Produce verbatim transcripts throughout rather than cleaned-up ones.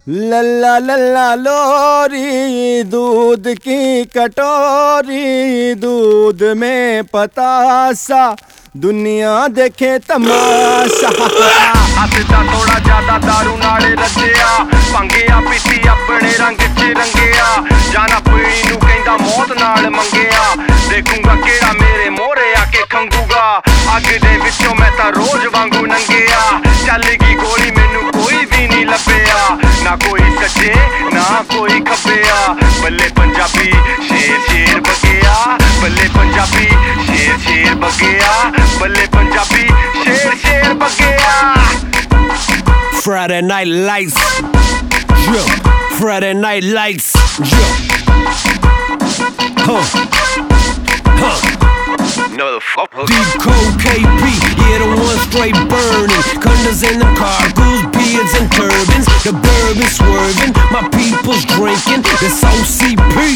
लल्ला लल्ला लोरी दूध की कटोरी, दूध में पतासा दुनिया देखे तमाशा। हसदा थोड़ा ज्यादा दारू नाले रजिया, भंगिया पीती अपने रंग च रंगिया, जाना पीनी नू कहंदा मौत नाल मंगिया, देखूंगा केड़ा मेरे मोरे आके खंगूगा, अग दे विचों मैं तां रोज वांगू नंगिया, चलेगी गोली मैनू कोई भी नहीं लभेया, ना कोई सज्जे ना कोई खब्बेया, बल्ले पंजाबी शेर शेर बगेया, बल्ले पंजाबी शेर शेर बगेया, बल्ले पंजाबी शेर शेर बगेया। Friday night lights, yeah. Friday night lights, yeah. Huh, huh. No the fuck. Deep cold K P, yeah, the one straight burning. Condas in the cargoes, beards and turbans. The bourbon swerving, my people's drinking. It's O C P.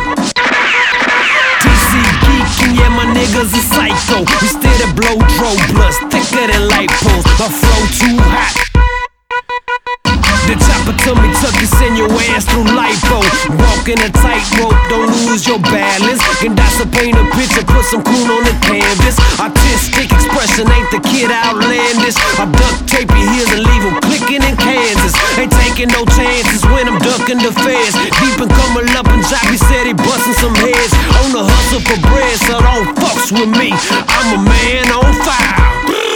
T C geeking, yeah, my niggas are psycho. We still the blow throw blunts, thicker than light poles. My flow too hot. The chopper to me tuck you, send your ass through lipo. Walking a tightrope, don't lose your balance. Can Dasa paint a picture, put some coon on the canvas. Artistic expression ain't the kid outlandish. I duct tape your heels and leave them clicking in Kansas. Ain't taking no chances when I'm ducking the feds. Deep and coming up and Joppy said he busting some heads. On the hustle for bread, so don't fucks with me. I'm a man on fire.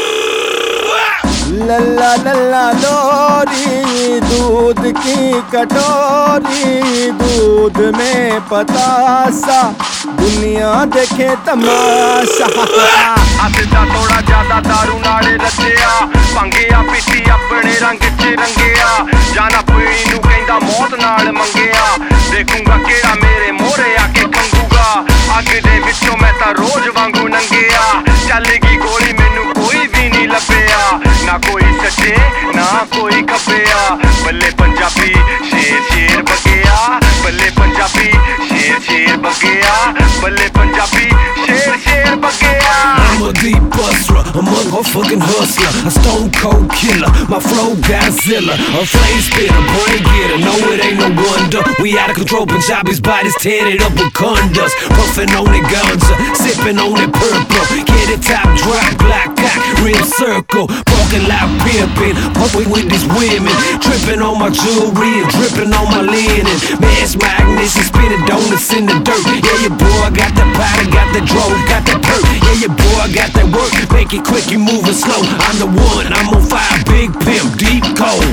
लल्ला लल्ला लोरी दूध की कटोरी, दूध में पतासा दुनिया देखे तमाशा। हसदा थोड़ा ज्यादा दारू नाले रजिया, भंगिया पीती अपने रंग च रंगिया, जाना पीनी नू कहंदा मौत नाल मंगिया, देखूंगा केड़ा मेरे मोरे आके खंगूगा, अग दे विचों मैं तां रोज वांगू नंगिया, चलेगी गोली मैनू कोई भी नहीं लभेया, ना कोई सज्जे ना कोई खब्बेया, बल्ले पंजाबी शेर शेर बगेया, बल्ले पंजाबी शेर शेर बगेया, बल्ले पंजाबी शेर शेर बगेया। I'm a deep buster, a motherfucking hustler, a stone cold killer, my flow Godzilla, a flame spitter, brain getter, no it ain't no wonder, we out of control, Punjabi's bodies tatted up with conducts, puffing on that ganja, sipping on that purple, get it top drop, black cock, real circle, parking lot pimping, pumping with these women, tripping on my jewelry and dripping on my linen, mass magnets and spinning donuts in the dirt, yeah your boy got that powder, got that drove, got that perk, yeah your boy got that work, make it quick, you moving slow, I'm the one, I'm on fire, big pimp, deep cold.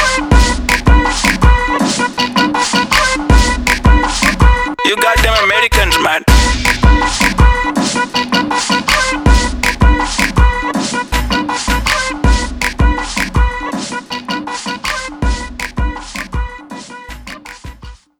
You goddamn American.